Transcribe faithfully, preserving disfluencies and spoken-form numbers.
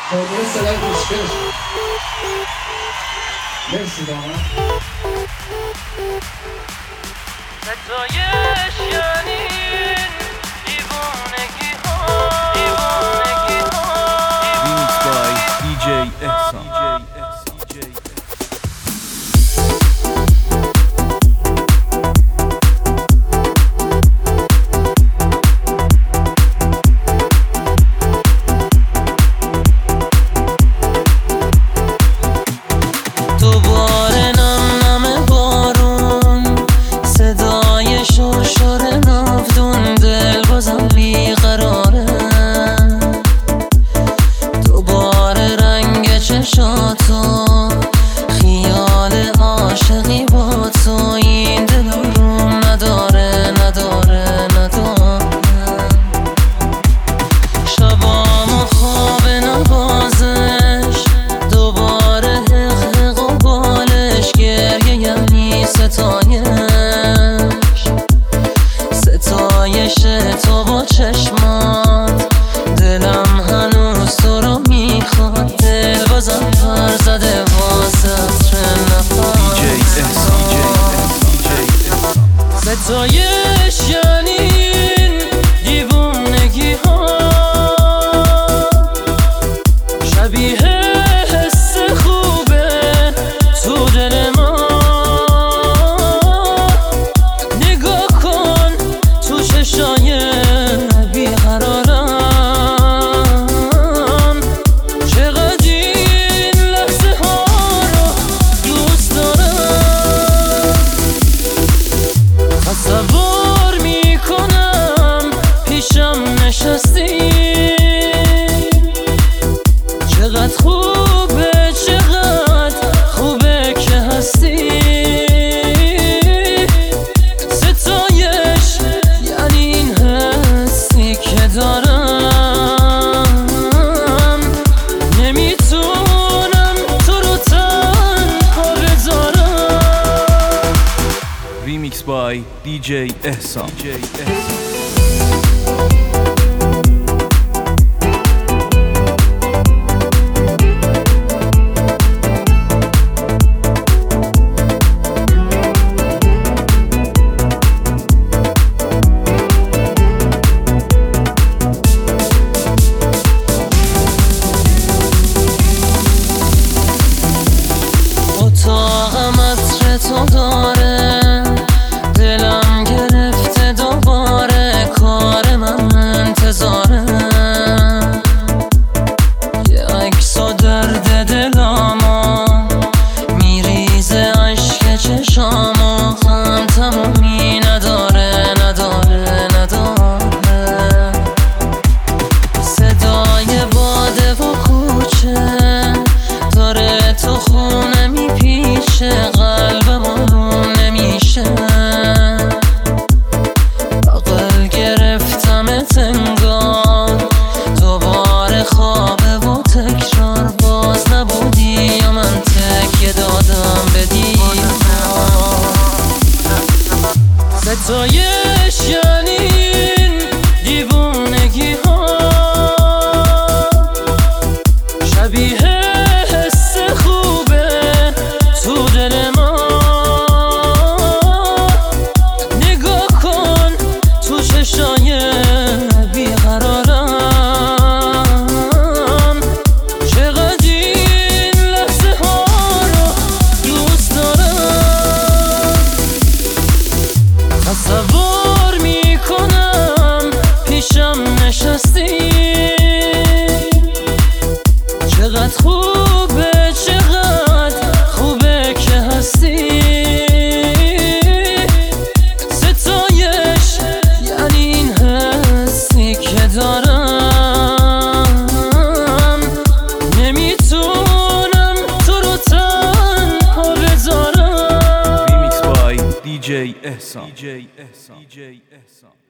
قربون صدای خوشگلش. مرسی دامن. ستایش یعنی دیوانگی ها، دیوانگی ها. Remixed by دی جی احسان. خیال عاشقی با تو این دل روم نداره نداره نداره شبام و خواب نوازش دوباره حق حق و بالش گریه یعنی ستایش ستایش تو با چشمات دلم هنوز تو رو میخواد دل بازم پر زده واسه نفر دی جی احسان ستایش یعنی دیوانگی ها شبیه حس خوبه تو دل ما نگاه کن تو چشای بیقرارم تصور میکنم پیشم نشستی چقدر خوبه چقدر خوبه که هستی ستایش یعنی این حسی که دارم نمیتونم تو رو تنها بذارم Remixed by دی جی احسان. اتاقم عطر تو داره دلم گرفته دوباره کار من انتظاره یه عکس و درد دلامو میریزه عشق چشامو هم تمومی نداره نداره نداره صدای باده و کوچه داره تو خونه میپیشه قلبم آروم نمیشه بغل گرفتمت انگار دوباره خوابه و تکرار باز نبودی یا من تکیه دادم به دیوار ستایش یعنی دیوانگی ها شبیه حس خوبه تو دل ما نگاه کن تو چشای بیقرارم چقدر این لحظه ها رو دوست دارم تصور میکنم پیشم نشستی چقدر خوبه چقدر خوبه که هستی ستایش یعنی این حسی که دارم نمیتونم تو رو تنها بذارم Remixed by دی جی احسان.